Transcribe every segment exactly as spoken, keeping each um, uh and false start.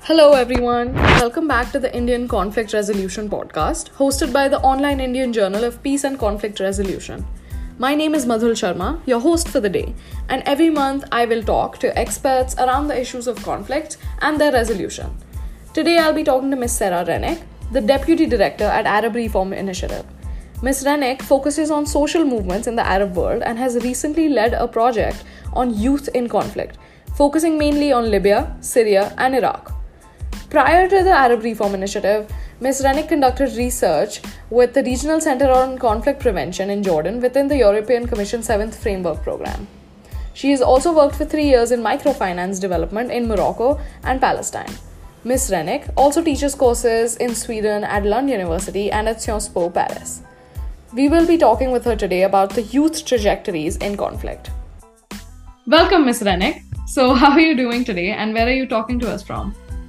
Hello, everyone. Welcome back to the Indian Conflict Resolution podcast, hosted by the online Indian Journal of Peace and Conflict Resolution. My name is Madhul Sharma, your host for the day, and every month I will talk to experts around the issues of conflict and their resolution. Today I'll be talking to Miz Sarah Rennick, the Deputy Director at Arab Reform Initiative. Miz Rennick focuses on social movements in the Arab world and has recently led a project on youth in conflict, focusing mainly on Libya, Syria, and Iraq. Prior to the Arab Reform Initiative, Miz Rennick conducted research with the Regional Center on Conflict Prevention in Jordan within the European Commission's seventh Framework Program. She has also worked for three years in microfinance development in Morocco and Palestine. Miz Rennick also teaches courses in Sweden at Lund University and at Sciences Po Paris. We will be talking with her today about the youth trajectories in conflict. Welcome, Miz Rennick. So, how are you doing today and where are you talking to us from?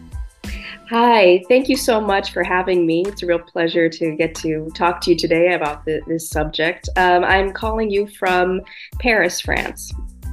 Hi, thank you so much for having me. It's a real pleasure to get to talk to you today about the, this subject. Um, I'm calling you from Paris, France.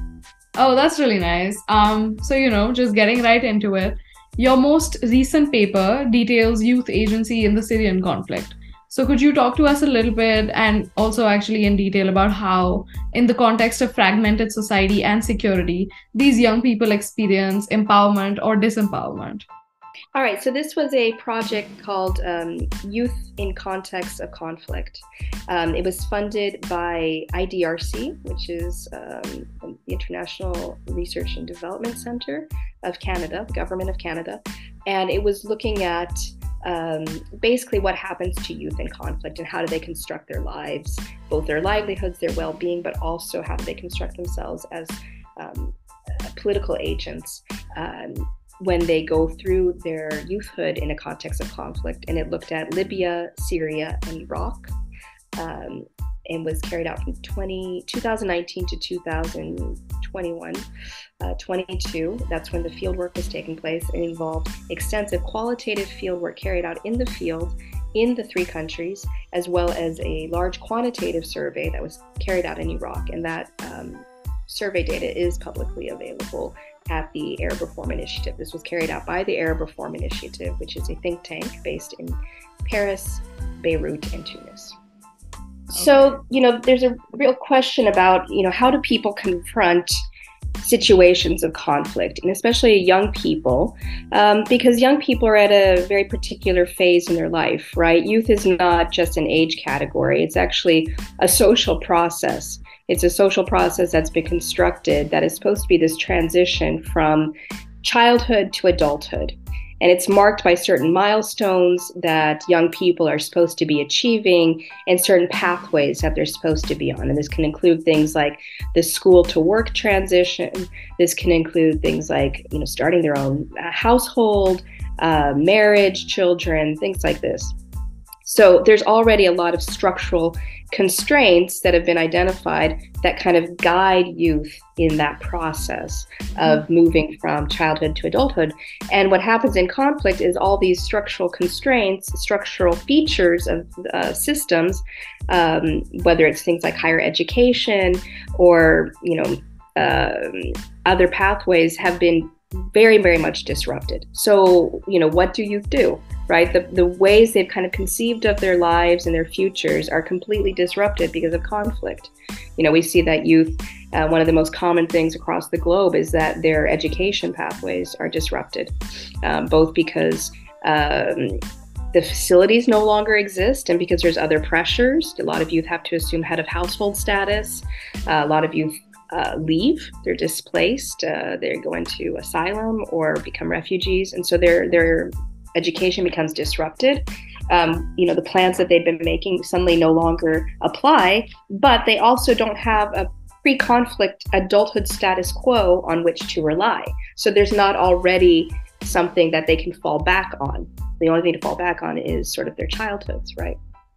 Oh, that's really nice. Um, so, you know, just getting right into it. Your most recent paper details youth agency in the Syrian conflict. So could you talk to us a little bit and also actually in detail about how, in the context of fragmented society and security, these young people experience empowerment or disempowerment? All right, so this was a project called um, Youth in Context of Conflict. Um, it was funded by I D R C, which is um, the International Research and Development Center of Canada, the Government of Canada, and it was looking at um, basically what happens to youth in conflict and how do they construct their lives, both their livelihoods, their well-being, but also how do they construct themselves as um, uh, political agents um, when they go through their youthhood in a context of conflict. And it looked at Libya, Syria, and Iraq, um, and was carried out from twenty, twenty nineteen to two thousand twenty-one, uh, twenty-two. That's when the fieldwork was taking place. It involved extensive qualitative fieldwork carried out in the field in the three countries, as well as a large quantitative survey that was carried out in Iraq. And that um, survey data is publicly available at the Arab Reform Initiative. This was carried out by the Arab Reform Initiative, which is a think tank based in Paris, Beirut, and Tunis. Okay. So, you know, there's a real question about, you know, how do people confront situations of conflict, and especially young people, um, because young people are at a very particular phase in their life, right? Youth is not just an age category. It's actually a social process. It's a social process that's been constructed that is supposed to be this transition from childhood to adulthood. And it's marked by certain milestones that young people are supposed to be achieving and certain pathways that they're supposed to be on. And this can include things like the school to work transition. This can include things like, you know, starting their own household, uh, marriage, children, things like this. So there's already a lot of structural constraints that have been identified that kind of guide youth in that process of moving from childhood to adulthood. And what happens in conflict is all these structural constraints, structural features of uh, systems, um, whether it's things like higher education or, you know, um, other pathways have been very, very much disrupted. So, you know, what do youth do? Right? The, the ways they've kind of conceived of their lives and their futures are completely disrupted because of conflict. You know, we see that youth, uh, one of the most common things across the globe is that their education pathways are disrupted, um, both because um, the facilities no longer exist and because there's other pressures. A lot of youth have to assume head of household status. Uh, a lot of youth Uh, leave, they're displaced, uh, they go into asylum or become refugees, and so their their education becomes disrupted. Um, you know, the plans that they've been making suddenly no longer apply, but they also don't have a pre-conflict adulthood status quo on which to rely. So there's not already something that they can fall back on. The only thing to fall back on is sort of their childhoods, right?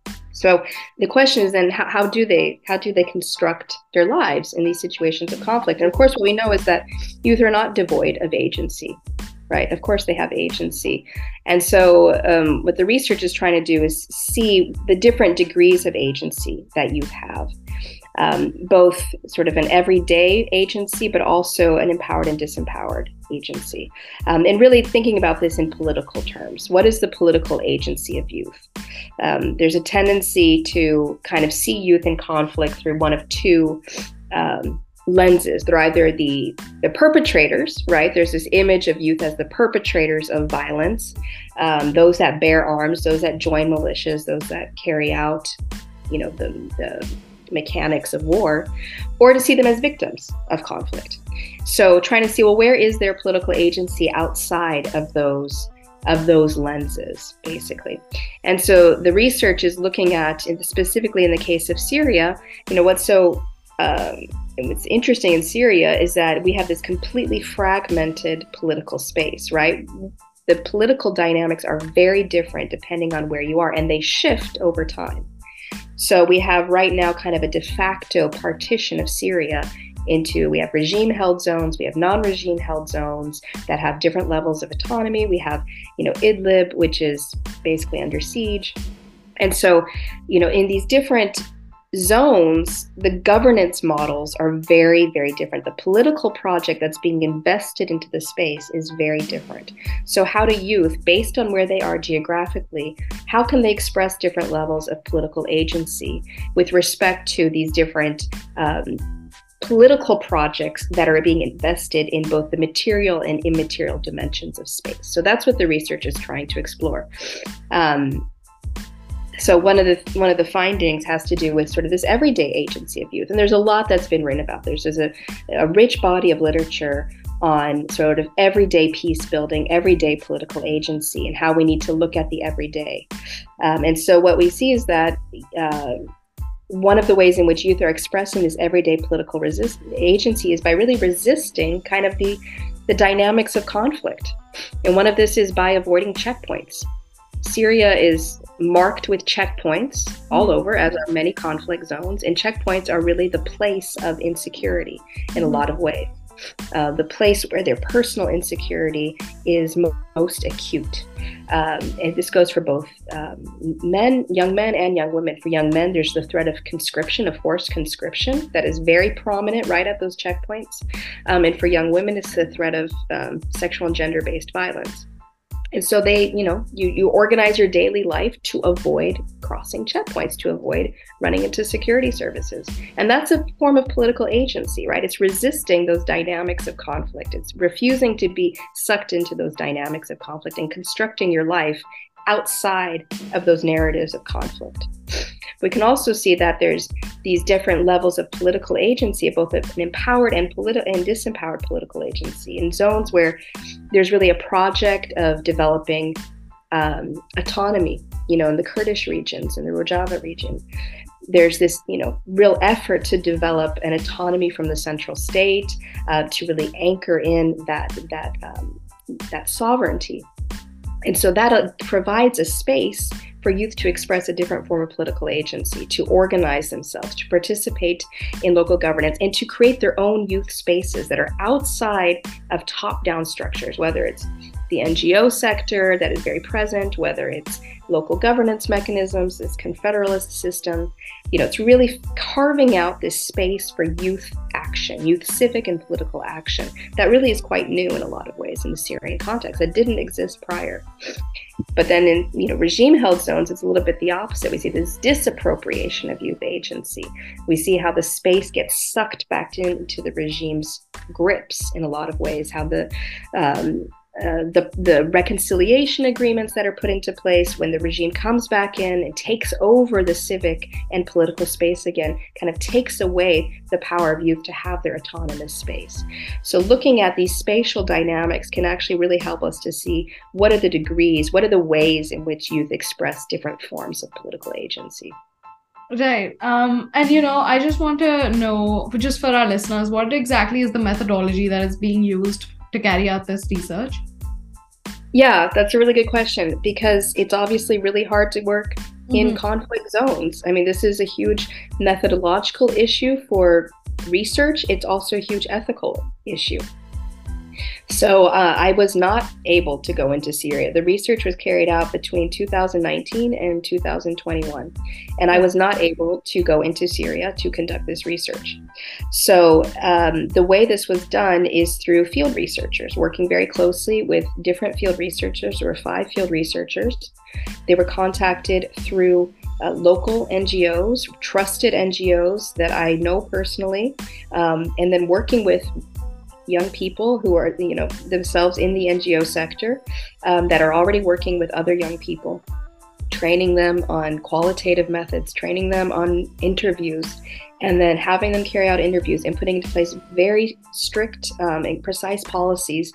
So the question is then, how, how do they how do they construct their lives in these situations of conflict? And of course, what we know is that youth are not devoid of agency, right? Of course, they have agency. And so um, what the research is trying to do is see the different degrees of agency that youth have. um, both sort of an everyday agency, but also an empowered and disempowered agency. Um, and really thinking about this in political terms. What is the political agency of youth? Um, there's a tendency to kind of see youth in conflict through one of two um, lenses. They're either the, the perpetrators, right? There's this image of youth as the perpetrators of violence, um, those that bear arms, those that join militias, those that carry out, you know, the, the mechanics of war, or to see them as victims of conflict. So trying to see, well, where is their political agency outside of those of those lenses, basically. And so the research is looking at, specifically in the case of Syria, you know, what's so um, what's interesting in Syria is that we have this completely fragmented political space, right? The political dynamics are very different depending on where you are, and they shift over time. So we have right now kind of a de facto partition of Syria into, we have regime-held zones, we have non-regime held zones that have different levels of autonomy. We have, you know, Idlib, which is basically under siege. And so, you know, in these different zones, the governance models are very, very different. The political project that's being invested into the space is very different. So how do youth, based on where they are geographically, how can they express different levels of political agency with respect to these different um, political projects that are being invested in both the material and immaterial dimensions of space? So that's what the research is trying to explore. Um, So one of the one of the findings has to do with sort of this everyday agency of youth. And there's a lot that's been written about. There's, there's a, a rich body of literature on sort of everyday peace building, everyday political agency, and how we need to look at the everyday. Um, and so what we see is that uh, one of the ways in which youth are expressing this everyday political resist- agency is by really resisting kind of the, the dynamics of conflict. And one of this is by avoiding checkpoints. Syria is marked with checkpoints all over, as are many conflict zones, and checkpoints are really the place of insecurity in a lot of ways. Uh, the place where their personal insecurity is mo- most acute. Um, and this goes for both um, men, young men and young women. For young men, there's the threat of conscription, of forced conscription, that is very prominent right at those checkpoints. Um, and for young women, it's the threat of um, sexual and gender-based violence. And so they, you know, you, you organize your daily life to avoid crossing checkpoints, to avoid running into security services. And that's a form of political agency, right? It's resisting those dynamics of conflict. It's refusing to be sucked into those dynamics of conflict and constructing your life outside of those narratives of conflict. We can also see that there's these different levels of political agency, both an empowered and, politi- and disempowered political agency, in zones where there's really a project of developing um, autonomy, you know, in the Kurdish regions, in the Rojava region. There's this, you know, real effort to develop an autonomy from the central state, uh, to really anchor in that, that, um, that sovereignty. And so that uh, provides a space for youth to express a different form of political agency, to organize themselves, to participate in local governance, and to create their own youth spaces that are outside of top-down structures, whether it's the N G O sector that is very present, whether it's local governance mechanisms, this confederalist system. You know, it's really carving out this space for youth action, youth civic and political action that really is quite new in a lot of ways in the Syrian context that didn't exist prior. But then in, you know, regime-held zones, it's a little bit the opposite. We see this disappropriation of youth agency. We see how the space gets sucked back into the regime's grips in a lot of ways, how the um, Uh, the, the reconciliation agreements that are put into place when the regime comes back in and takes over the civic and political space again, kind of takes away the power of youth to have their autonomous space. So looking at these spatial dynamics can actually really help us to see what are the degrees, what are the ways in which youth express different forms of political agency. Right. Um, and, you know, I just want to know, just for our listeners, what exactly is the methodology that is being used to carry out this research? Yeah, that's a really good question, because it's obviously really hard to work mm-hmm. in conflict zones. I mean, this is a huge methodological issue for research. It's also a huge ethical issue. So uh, I was not able to go into Syria. The research was carried out between two thousand nineteen and two thousand twenty-one, and I was not able to go into Syria to conduct this research. So um, the way this was done is through field researchers, working very closely with different field researchers. There were five field researchers. They were contacted through uh, local N G Os, trusted N G Os that I know personally, um, and then working with young people who are, you know, themselves in the N G O sector, um, that are already working with other young people, training them on qualitative methods, training them on interviews, and then having them carry out interviews and putting into place very strict um, and precise policies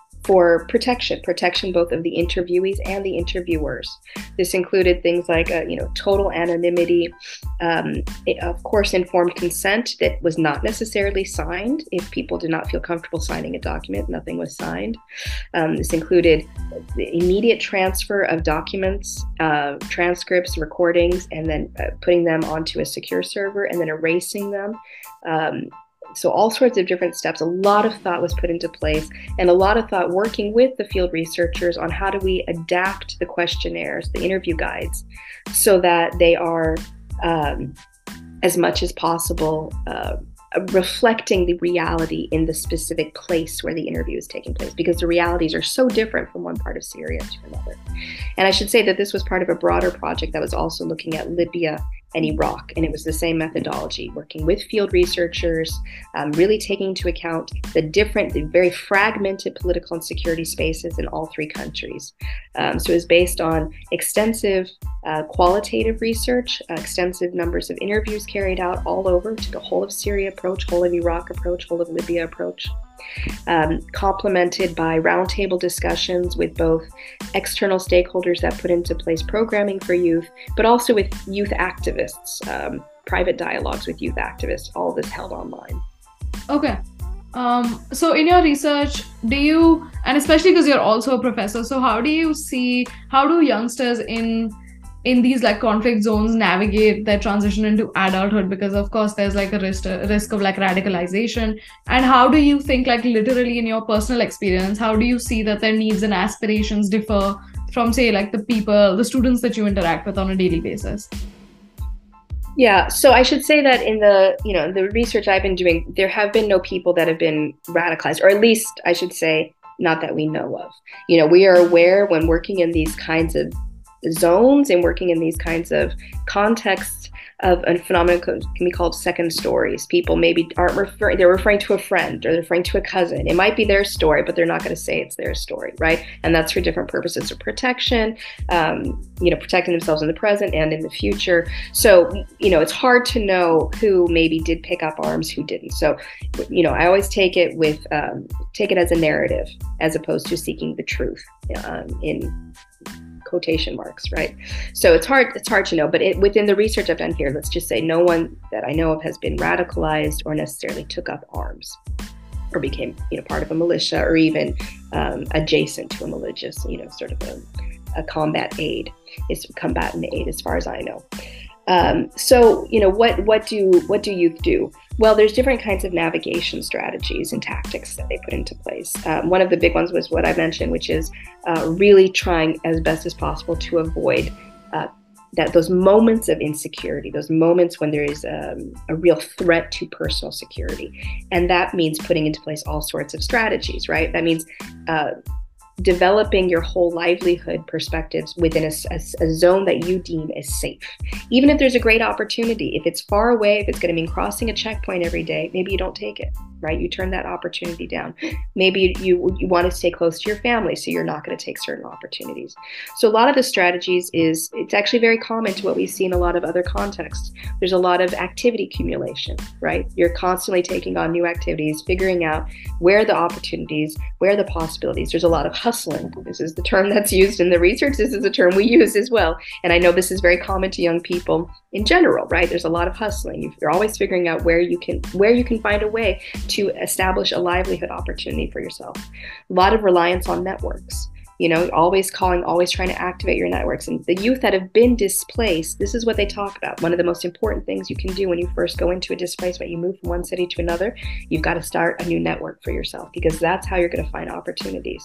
for protection, protection both of the interviewees and the interviewers. This included things like, uh, you know, total anonymity, um, it, of course, informed consent that was not necessarily signed. If people did not feel comfortable signing a document, nothing was signed. Um, this included the immediate transfer of documents, uh, transcripts, recordings, and then uh, putting them onto a secure server and then erasing them. Um, So all sorts of different steps, a lot of thought was put into place, and a lot of thought working with the field researchers on how do we adapt the questionnaires, the interview guides, so that they are um, as much as possible uh, reflecting the reality in the specific place where the interview is taking place, because the realities are so different from one part of Syria to another. And I should say that this was part of a broader project that was also looking at Libya and Iraq, and it was the same methodology, working with field researchers, um, really taking into account the different, the very fragmented political and security spaces in all three countries. Um, so it was based on extensive uh, qualitative research, uh, extensive numbers of interviews carried out all over, took a whole of Syria approach, whole of Iraq approach, whole of Libya approach. Um, complemented by roundtable discussions with both external stakeholders that put into place programming for youth, but also with youth activists, um, private dialogues with youth activists, all of this held online. Okay. Um, so in your research, do you, and especially because you're also a professor, so how do you see, how do youngsters in in these like conflict zones navigate their transition into adulthood? Because of course there's like a risk a risk of like radicalization. And how do you think, like literally in your personal experience, how do you see that their needs and aspirations differ from, say, like the people, the students that you interact with on a daily basis? Yeah, so I should say that in the, you know, the research I've been doing, there have been no people that have been radicalized, or at least I should say, not that we know of. You know, we are aware when working in these kinds of zones and working in these kinds of contexts of a phenomenon can be called second stories. People maybe aren't referring, they're referring to a friend or they're referring to a cousin. It might be their story, but they're not going to say it's their story, right? And that's for different purposes of protection, um, you know, protecting themselves in the present and in the future. So, you know, it's hard to know who maybe did pick up arms, who didn't. So, you know, I always take it with, um, take it as a narrative as opposed to seeking the truth um, in quotation marks, right? So it's hard, it's hard to know, but it, within the research I've done here, let's just say no one that I know of has been radicalized or necessarily took up arms or became, you know, part of a militia or even um, adjacent to a religious, you know, sort of a, a combat aid, is combatant aid as far as I know. Um, so, you know, what, what do, what do youth do? Well, there's different kinds of navigation strategies and tactics that they put into place. Um, one of the big ones was what I mentioned, which is uh, really trying as best as possible to avoid uh, that those moments of insecurity, those moments when there is um, a real threat to personal security. And that means putting into place all sorts of strategies, right? That means uh, developing your whole livelihood perspectives within a, a, a zone that you deem is safe. Even if there's a great opportunity, if it's far away, if it's going to mean crossing a checkpoint every day, maybe you don't take it, right? You turn that opportunity down. Maybe you, you want to stay close to your family, so you're not going to take certain opportunities. So a lot of the strategies is, it's actually very common to what we see in a lot of other contexts. There's a lot of activity accumulation, right? You're constantly taking on new activities, figuring out where the opportunities, where the possibilities. There's a lot of hustling. This is the term that's used in the research. This is a term we use as well. And I know this is very common to young people in general, right? There's a lot of hustling. You're always figuring out where you can, where you can find a way to establish a livelihood opportunity for yourself. A lot of reliance on networks. You know, always calling, always trying to activate your networks. And the youth that have been displaced, this is what they talk about. One of the most important things you can do when you first go into a displacement, you move from one city to another, you've got to start a new network for yourself, because that's how you're going to find opportunities.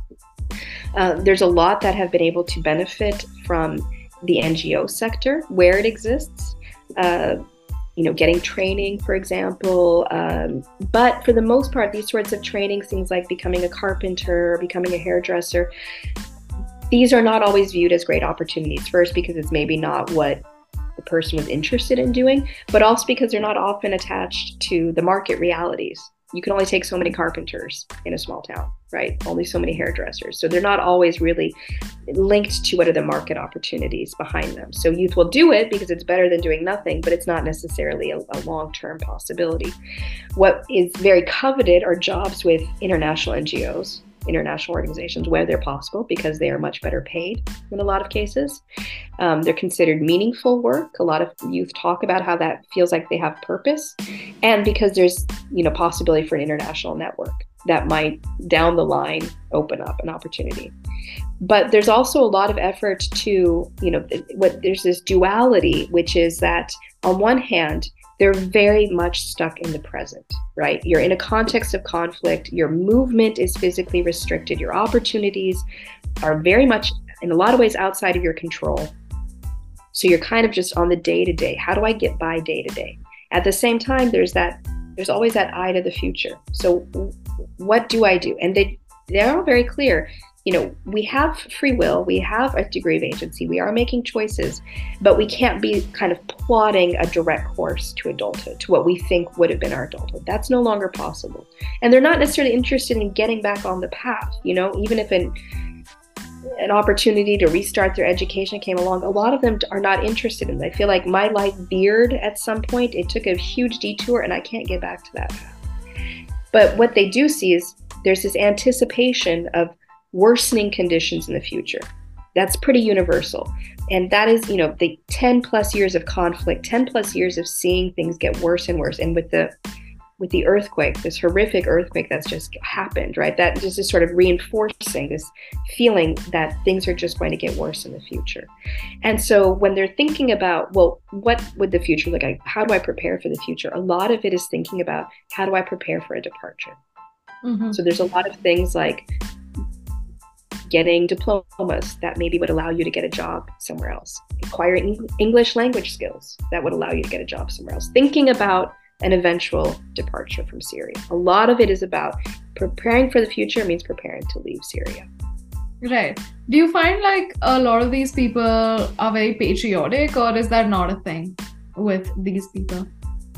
Uh, there's a lot that have been able to benefit from the N G O sector where it exists. Uh, you know, getting training, for example. Um, but for the most part, these sorts of trainings, things like becoming a carpenter, becoming a hairdresser, these are not always viewed as great opportunities. First, because it's maybe not what the person was interested in doing, but also because they're not often attached to the market realities. You can only take so many carpenters in a small town, right? Only so many hairdressers. So they're not always really linked to what are the market opportunities behind them. So youth will do it because it's better than doing nothing, but it's not necessarily a, a long-term possibility. What is very coveted are jobs with international N G Os, international organizations, where they're possible, because they are much better paid in a lot of cases. Um, they're considered meaningful work. A lot of youth talk about how that feels like they have purpose, and because there's, you know, possibility for an international network that might down the line open up an opportunity. But there's also a lot of effort to, you know, what there's this duality, which is that on one hand, they're very much stuck in the present, right? You're in a context of conflict. Your movement is physically restricted. Your opportunities are very much, in a lot of ways, outside of your control. So you're kind of just on the day to day. How do I get by day to day? At the same time, there's that, there's always that eye to the future. So what do I do? And they, they're all very clear. You know, we have free will, we have a degree of agency, we are making choices, but we can't be kind of plotting a direct course to adulthood, to what we think would have been our adulthood. That's no longer possible. And they're not necessarily interested in getting back on the path. You know, even if an, an opportunity to restart their education came along, a lot of them are not interested in it. They feel like my life veered at some point, it took a huge detour and I can't get back to that path. But what they do see is there's this anticipation of worsening conditions in the future. That's pretty universal. And that is, you know, the ten plus years of conflict, ten plus years of seeing things get worse and worse. And with the with the earthquake, this horrific earthquake that's just happened, right? That just is sort of reinforcing this feeling that things are just going to get worse in the future. And so when they're thinking about, well, what would the future look like? How do I prepare for the future? A lot of it is thinking about, how do I prepare for a departure? Mm-hmm. So there's a lot of things like getting diplomas that maybe would allow you to get a job somewhere else, acquiring English language skills that would allow you to get a job somewhere else, thinking about an eventual departure from Syria. A lot of it is about preparing for the future, means preparing to leave Syria. Right. Do you find like a lot of these people are very patriotic, or is that not a thing with these people?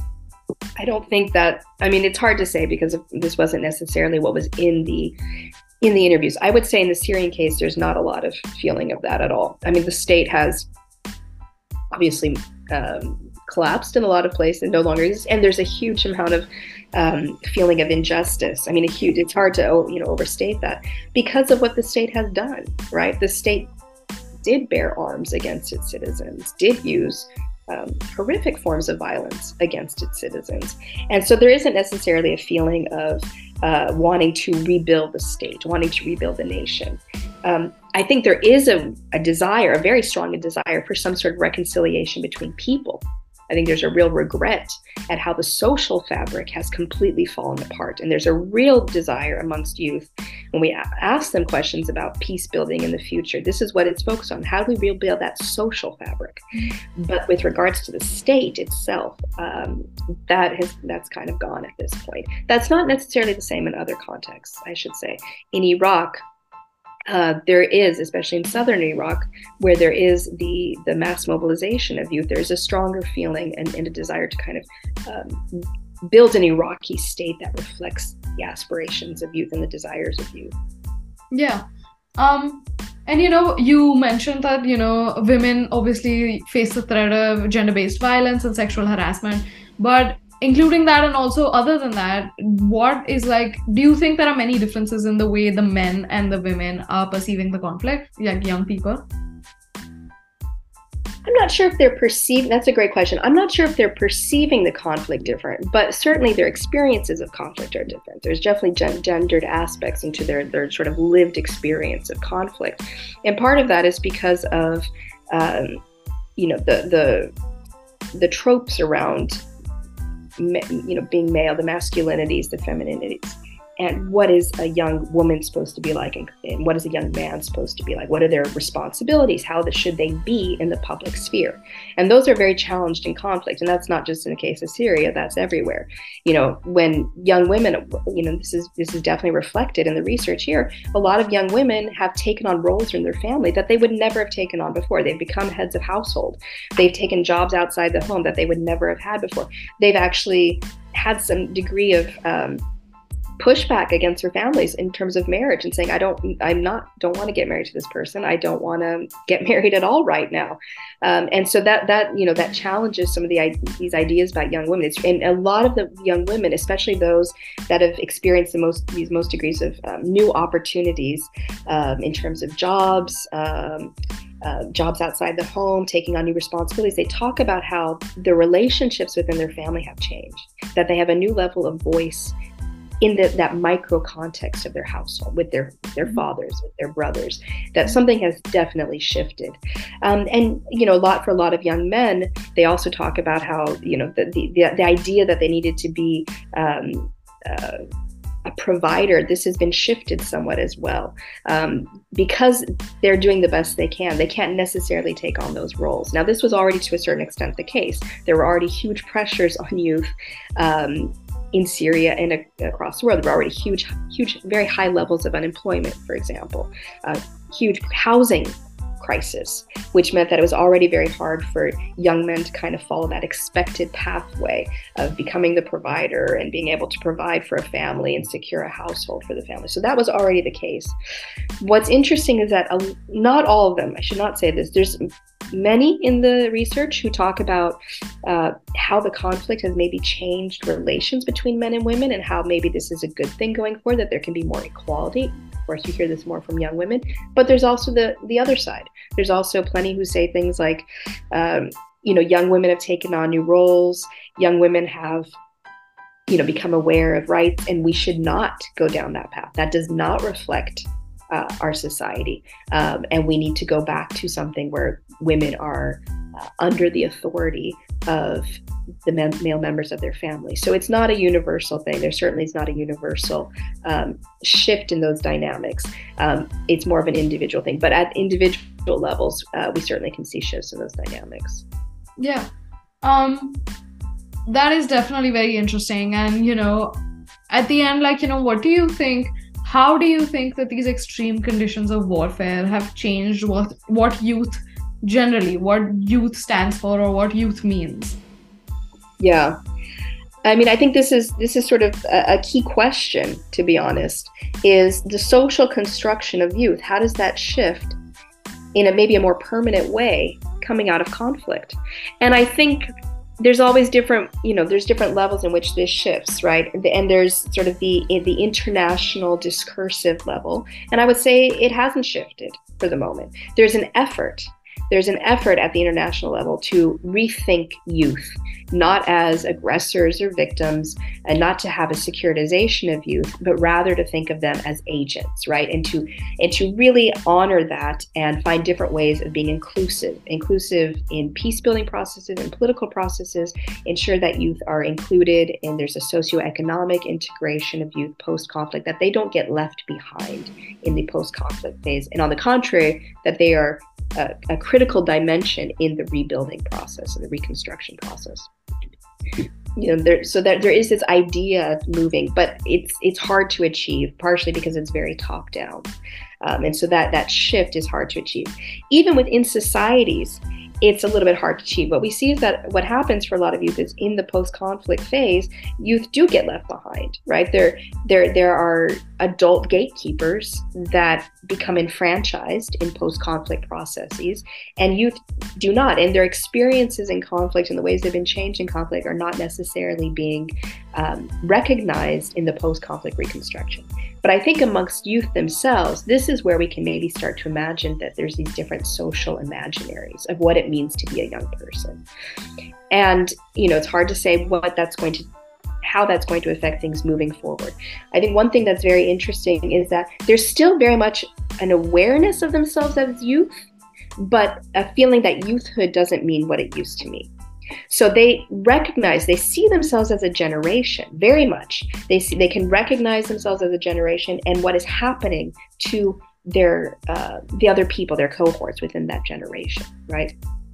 I don't think that, I mean, it's hard to say because this wasn't necessarily what was in the in the interviews. I would say in the Syrian case, there's not a lot of feeling of that at all. I mean, the state has obviously um, collapsed in a lot of places and no longer exists. And there's a huge amount of um, feeling of injustice. I mean, a huge, it's hard to, you know, overstate that because of what the state has done, right? The state did bear arms against its citizens, did use Um, horrific forms of violence against its citizens. And so there isn't necessarily a feeling of uh, wanting to rebuild the state, wanting to rebuild the nation. Um, I think there is a, a desire, a very strong desire for some sort of reconciliation between people. I think there's a real regret at how the social fabric has completely fallen apart. And there's a real desire amongst youth when we ask them questions about peace building in the future. This is what it's focused on. How do we rebuild that social fabric? But with regards to the state itself, um, that has that's kind of gone at this point. That's not necessarily the same in other contexts, I should say. In Iraq, Uh, there is, especially in southern Iraq, where there is the, the mass mobilization of youth, there's a stronger feeling and, and a desire to kind of um, build an Iraqi state that reflects the aspirations of youth and the desires of youth. Yeah. Um, and, you know, you mentioned that, you know, women obviously face the threat of gender-based violence and sexual harassment, but including that and also other than that, what is like, do you think there are many differences in the way the men and the women are perceiving the conflict, like young people? I'm not sure if they're perceiving, that's a great question. I'm not sure if they're perceiving the conflict different, but certainly their experiences of conflict are different. There's definitely gen- gendered aspects into their, their sort of lived experience of conflict. And part of that is because of, um, you know, the, the, the tropes around, you know, being male, the masculinities, the femininities. And what is a young woman supposed to be like, and, and what is a young man supposed to be like? What are their responsibilities? How the, should they be in the public sphere? And those are very challenged in conflict. And that's not just in the case of Syria, that's everywhere. You know, when young women, you know, this is this is definitely reflected in the research here. A lot of young women have taken on roles in their family that they would never have taken on before. They've become heads of household. They've taken jobs outside the home that they would never have had before. They've actually had some degree of um, pushback against their families in terms of marriage and saying, I don't, I'm not, don't want to get married to this person. I don't want to get married at all right now. Um, and so that, that, you know, that challenges some of the, these ideas about young women. It's, and a lot of the young women, especially those that have experienced the most, these most degrees of um, new opportunities um, in terms of jobs, um, Uh, jobs outside the home, taking on new responsibilities, they talk about how the relationships within their family have changed, that they have a new level of voice in the, that micro context of their household, with their their fathers, with their brothers, that something has definitely shifted. Um, and, you know, a lot for a lot of young men, they also talk about how, you know, the, the, the idea that they needed to be um, uh, a provider, this has been shifted somewhat as well, um, because they're doing the best they can. They can't necessarily take on those roles. Now, this was already to a certain extent the case. There were already huge pressures on youth um, in Syria and a- across the world. There were already huge, huge, very high levels of unemployment, for example, uh, huge housing crisis, which meant that it was already very hard for young men to kind of follow that expected pathway of becoming the provider and being able to provide for a family and secure a household for the family. So that was already the case. What's interesting is that uh, not all of them, I should not say this, there's many in the research who talk about uh, how the conflict has maybe changed relations between men and women, and how maybe this is a good thing going forward, that there can be more equality. Of course, you hear this more from young women, but there's also the, the other side. There's also plenty who say things like, um, you know, young women have taken on new roles. Young women have, you know, become aware of rights, and we should not go down that path. That does not reflect uh, our society. Um, and we need to go back to something where women are uh, under the authority of the men, male members of their family. So it's not a universal thing. There certainly is not a universal um, shift in those dynamics. Um, it's more of an individual thing. But at individual levels, uh, we certainly can see shifts in those dynamics. Yeah. Um, that is definitely very interesting. And, you know, at the end, like, you know, what do you think, how do you think that these extreme conditions of warfare have changed what, what youth generally, what youth stands for, or what youth means? Yeah. I mean, I think this is this is sort of a, a key question, to be honest, is the social construction of youth. How does that shift in a maybe a more permanent way coming out of conflict? And I think there's always different, you know, there's different levels in which this shifts, right? And there's sort of the the international discursive level. And I would say it hasn't shifted for the moment. There's an effort. There's an effort at the international level to rethink youth, not as aggressors or victims, and not to have a securitization of youth, but rather to think of them as agents, right? And to and to really honor that and find different ways of being inclusive, inclusive in peace-building processes and political processes, ensure that youth are included, and there's a socioeconomic integration of youth post-conflict, that they don't get left behind in the post-conflict phase. And on the contrary, that they are A, a critical dimension in the rebuilding process and the reconstruction process. You know, there, so that there is this idea of moving, but it's it's hard to achieve, partially because it's very top down, um, and so that that shift is hard to achieve. Even within societies, it's a little bit hard to achieve. What we see is that what happens for a lot of youth is in the post-conflict phase, youth do get left behind, right? There, there, there are adult gatekeepers that become enfranchised in post-conflict processes, and youth do not. And their experiences in conflict and the ways they've been changed in conflict are not necessarily being um, recognized in the post-conflict reconstruction. But I think amongst youth themselves, this is where we can maybe start to imagine that there's these different social imaginaries of what it it means to be a young person. And, you know, it's hard to say what that's going to, how that's going to affect things moving forward. I think one thing that's very interesting is that there's still very much an awareness of themselves as youth, but a feeling that youthhood doesn't mean what it used to mean. So they recognize, they see themselves as a generation, very much. They see, they can recognize themselves as a generation and what is happening to their uh, the other people, their cohorts within that generation, right?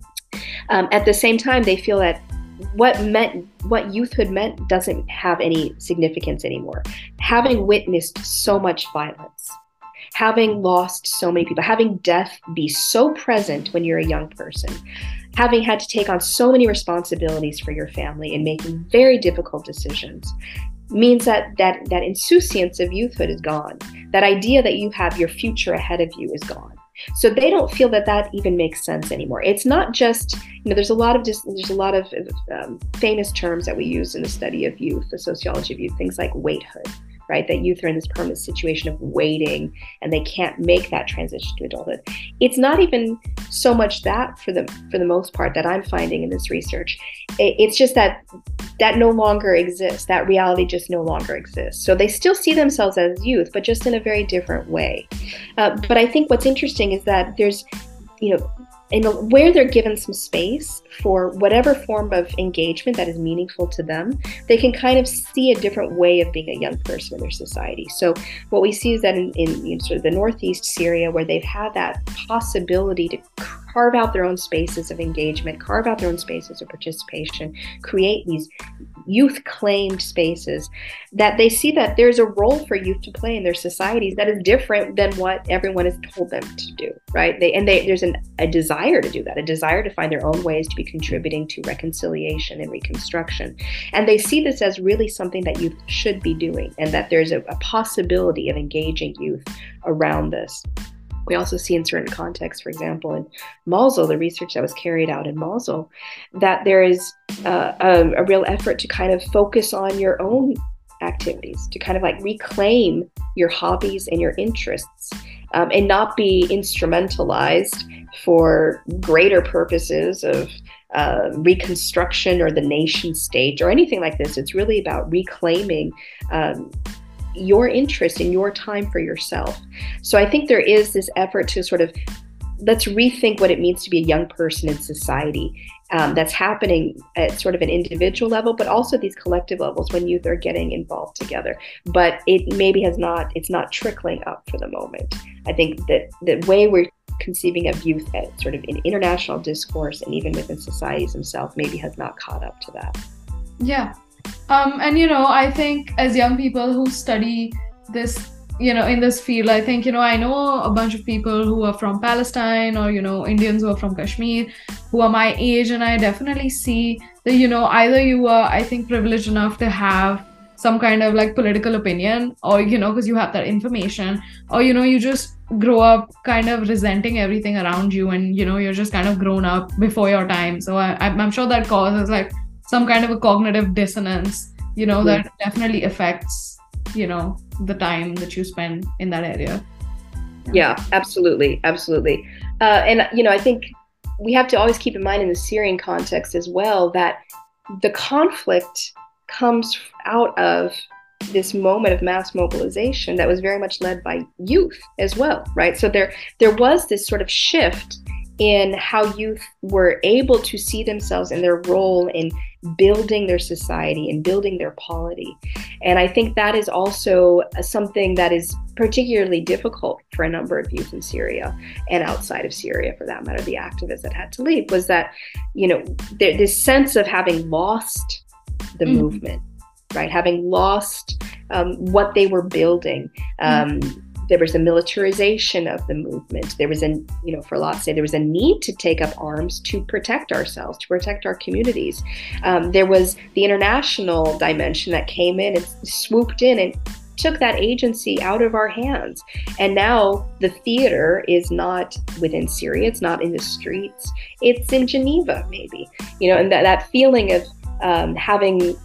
Um, at the same time, they feel that what meant, what youthhood meant doesn't have any significance anymore. Having witnessed so much violence, having lost so many people, having death be so present when you're a young person, having had to take on so many responsibilities for your family and making very difficult decisions, means that that that insouciance of youthhood is gone. That idea that you have your future ahead of you is gone. So they don't feel that that even makes sense anymore. It's not just, you know, there's a lot of just there's a lot of um, famous terms that we use in the study of youth, the sociology of youth, things like waithood, right? That youth are in this permanent situation of waiting and they can't make that transition to adulthood. It's not even so much that for the for the most part that I'm finding in this research. It's just that that no longer exists. That reality just no longer exists. So they still see themselves as youth, but just in a very different way. Uh, but I think what's interesting is that there's, you know, in a, where they're given some space for whatever form of engagement that is meaningful to them, they can kind of see a different way of being a young person in their society. So what we see is that in, in you know, sort of the Northeast Syria, where they've had that possibility to carve out their own spaces of engagement, carve out their own spaces of participation, create these youth-claimed spaces, that they see that there's a role for youth to play in their societies that is different than what everyone has told them to do, right? They, and they, there's an, a desire to do that, a desire to find their own ways to be contributing to reconciliation and reconstruction. And they see this as really something that youth should be doing, and that there's a, a possibility of engaging youth around this. We also see in certain contexts, for example, in Mosul, the research that was carried out in Mosul, that there is uh, a, a real effort to kind of focus on your own activities, to kind of like reclaim your hobbies and your interests, um, and not be instrumentalized for greater purposes of uh, reconstruction or the nation state or anything like this. It's really about reclaiming um, your interest in your time for yourself. So I think there is this effort to sort of, let's rethink what it means to be a young person in society. Um, that's happening at sort of an individual level, but also these collective levels when youth are getting involved together. But it maybe has not, it's not trickling up for the moment. I think that the way we're conceiving of youth at sort of in international discourse and even within societies themselves maybe has not caught up to that. Yeah. Um, and, you know, I think as young people who study this, you know, in this field, I think, you know, I know a bunch of people who are from Palestine or, you know, Indians who are from Kashmir, who are my age. And I definitely see that, you know, either you are, I think, privileged enough to have some kind of like political opinion, or, you know, because you have that information, or, you know, you just grow up kind of resenting everything around you and, you know, you're just kind of grown up before your time. So I, I'm sure that causes like some kind of a cognitive dissonance, you know, yeah. that definitely affects, you know, the time that you spend in that area. Yeah, yeah absolutely. Absolutely. Uh, and, you know, I think we have to always keep in mind in the Syrian context as well, that the conflict comes out of this moment of mass mobilization that was very much led by youth as well, right? So there, there was this sort of shift in how youth were able to see themselves and their role in building their society and building their polity. And I think that is also something that is particularly difficult for a number of youth in Syria and outside of Syria, for that matter, the activists that had to leave, was that, you know, there, this sense of having lost the mm-hmm. movement, right? Having lost um, what they were building. Um, mm-hmm. There was a militarization of the movement. There was a, you know, for a lot to say, there was a need to take up arms to protect ourselves, to protect our communities. Um, there was the international dimension that came in and swooped in and took that agency out of our hands. And now the theater is not within Syria, it's not in the streets, it's in Geneva, maybe, you know, and that, that feeling of um, having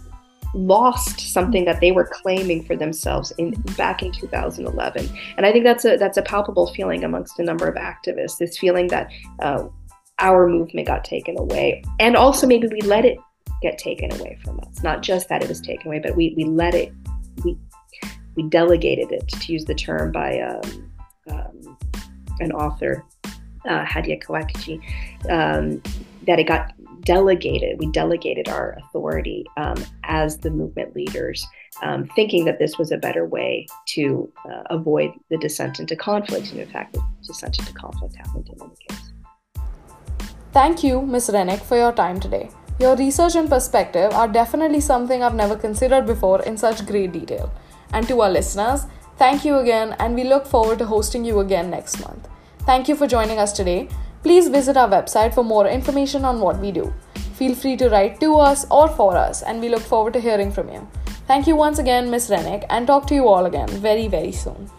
lost something that they were claiming for themselves in back in two thousand eleven. And I think that's a that's a palpable feeling amongst a number of activists, this feeling that uh, our movement got taken away. And also maybe we let it get taken away from us. Not just that it was taken away, but we, we let it, we we delegated it, to use the term by um, um, an author, uh, Hadia Kawakji, um, that it got delegated. We delegated our authority um, as the movement leaders, um, thinking that this was a better way to uh, avoid the descent into conflict. And in fact, the descent into conflict happened in any case. Thank you, Miz Rennick, for your time today. Your research and perspective are definitely something I've never considered before in such great detail. And to our listeners, thank you again, and we look forward to hosting you again next month. Thank you for joining us today. Please visit our website for more information on what we do. Feel free to write to us or for us, and we look forward to hearing from you. Thank you once again, Miz Rennick, and talk to you all again very, very soon.